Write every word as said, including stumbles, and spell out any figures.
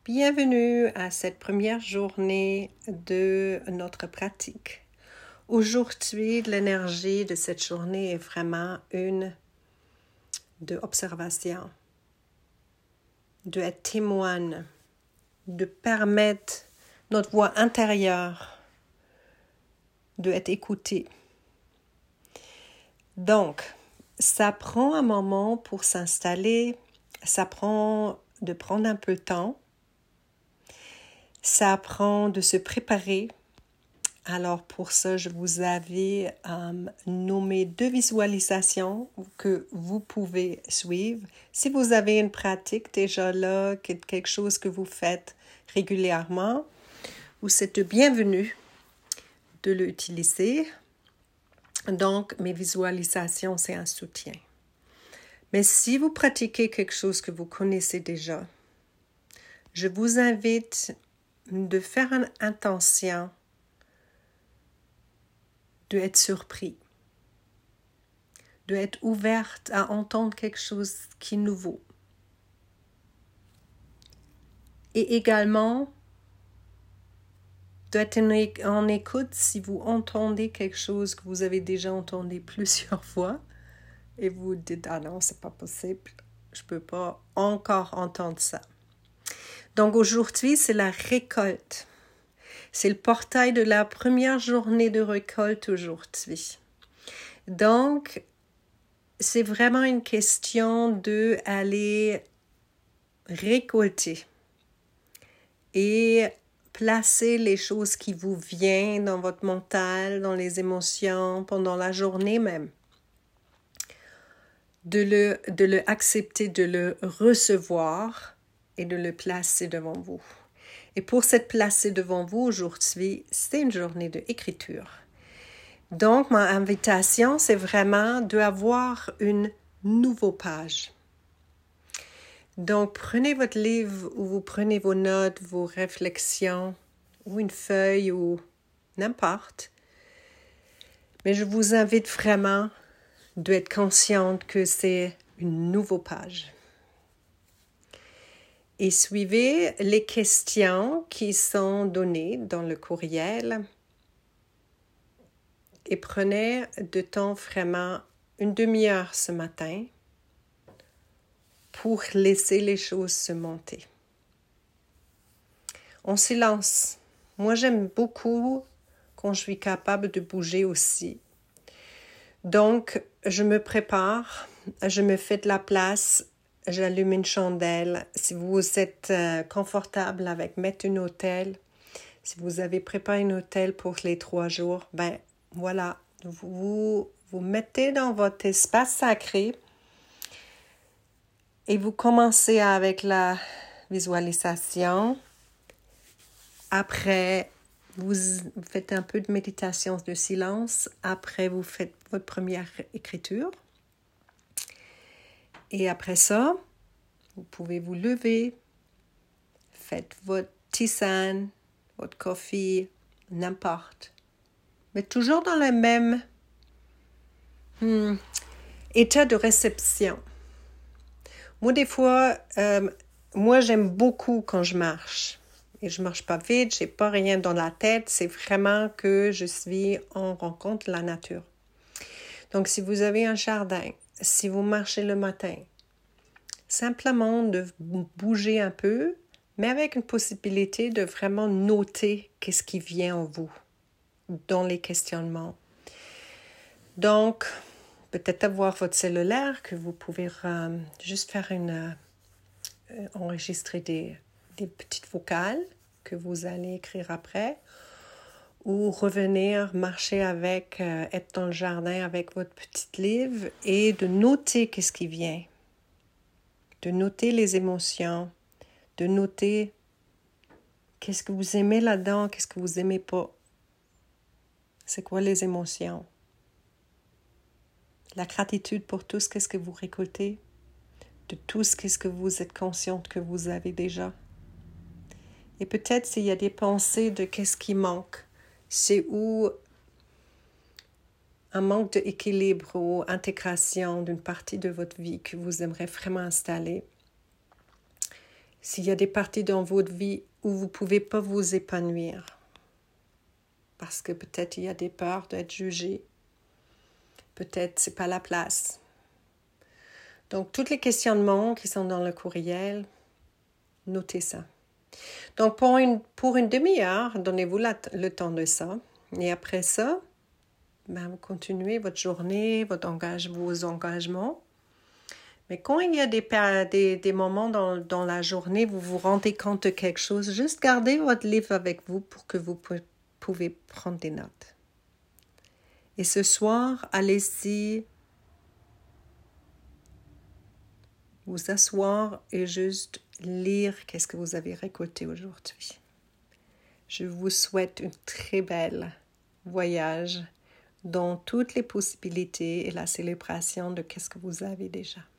Bienvenue à cette première journée de notre pratique. Aujourd'hui, l'énergie de cette journée est vraiment une de observation, de être témoin, de permettre notre voix intérieure de être écoutée. Donc, ça prend un moment pour s'installer, ça prend de prendre un peu de temps. Ça prend de se préparer. Alors pour ça, je vous avais euh, nommé deux visualisations que vous pouvez suivre. Si vous avez une pratique déjà là, quelque chose que vous faites régulièrement, vous êtes bienvenu de l'utiliser. Donc, mes visualisations, c'est un soutien. Mais si vous pratiquez quelque chose que vous connaissez déjà, je vous invite de faire une intention de être surpris, de être ouverte à entendre quelque chose qui est nouveau. Et également, d'être en écoute si vous entendez quelque chose que vous avez déjà entendu plusieurs fois et vous dites « Ah non, c'est pas possible, je peux pas encore entendre ça ». Donc aujourd'hui, c'est la récolte. C'est le portail de la première journée de récolte aujourd'hui. Donc, c'est vraiment une question d'aller récolter et placer les choses qui vous viennent dans votre mental, dans les émotions, pendant la journée même. De le, de le accepter, de le recevoir et de le placer devant vous. Et pour cette placer devant vous aujourd'hui, c'est une journée d'écriture. Donc, ma invitation, c'est vraiment d'avoir une nouvelle page. Donc, prenez votre livre ou vous prenez vos notes, vos réflexions, ou une feuille ou n'importe. Mais je vous invite vraiment d'être consciente que c'est une nouvelle page. Et suivez les questions qui sont données dans le courriel et prenez de temps vraiment une demi-heure ce matin pour laisser les choses se monter. En silence. Moi, j'aime beaucoup quand je suis capable de bouger aussi. Donc, je me prépare, je me fais de la place. J'allume une chandelle. Si vous êtes euh, confortable avec mettre une hôtel, si vous avez préparé une hôtel pour les trois jours, ben voilà, vous vous mettez dans votre espace sacré et vous commencez avec la visualisation. Après, vous faites un peu de méditation de silence. Après, vous faites votre première écriture. Et après ça, vous pouvez vous lever, faites votre tisane, votre café, n'importe. Mais toujours dans le même hmm, état de réception. Moi, des fois, euh, moi, j'aime beaucoup quand je marche. Et je ne marche pas vite, je n'ai pas rien dans la tête. C'est vraiment que je suis en rencontre de la nature. Donc, si vous avez un jardin, si vous marchez le matin, simplement de bouger un peu, mais avec une possibilité de vraiment noter qu'est-ce qui vient en vous dans les questionnements. Donc, peut-être avoir votre cellulaire que vous pouvez euh, juste faire une euh, enregistrer des, des petites vocales que vous allez écrire après, ou revenir marcher avec, euh, être dans le jardin avec votre petit livre et de noter qu'est-ce qui vient. De noter les émotions, de noter qu'est-ce que vous aimez là-dedans, qu'est-ce que vous aimez pas. C'est quoi les émotions? La gratitude pour tout ce qu'est-ce que vous récoltez, de tout ce qu'est-ce que vous êtes consciente que vous avez déjà. Et peut-être s'il y a des pensées de qu'est-ce qui manque, c'est où un manque d'équilibre ou intégration d'une partie de votre vie que vous aimeriez vraiment installer. s'il y a des parties dans votre vie où vous ne pouvez pas vous épanouir, parce que peut-être il y a des peurs d'être jugé, peut-être ce n'est pas la place. Donc, tous les questionnements qui sont dans le courriel, notez ça. Donc, pour une, pour une demi-heure, donnez-vous la, le temps de ça. Et après ça, ben, vous continuez votre journée, votre engage, vos engagements. Mais quand il y a des, des, des moments dans, dans la journée, vous vous rendez compte de quelque chose, juste gardez votre livre avec vous pour que vous pouvez prendre des notes. Et ce soir, allez-y vous asseoir et juste lire qu'est-ce que vous avez récolté aujourd'hui. Je vous souhaite un très bel voyage dans toutes les possibilités et la célébration de qu'est-ce que vous avez déjà.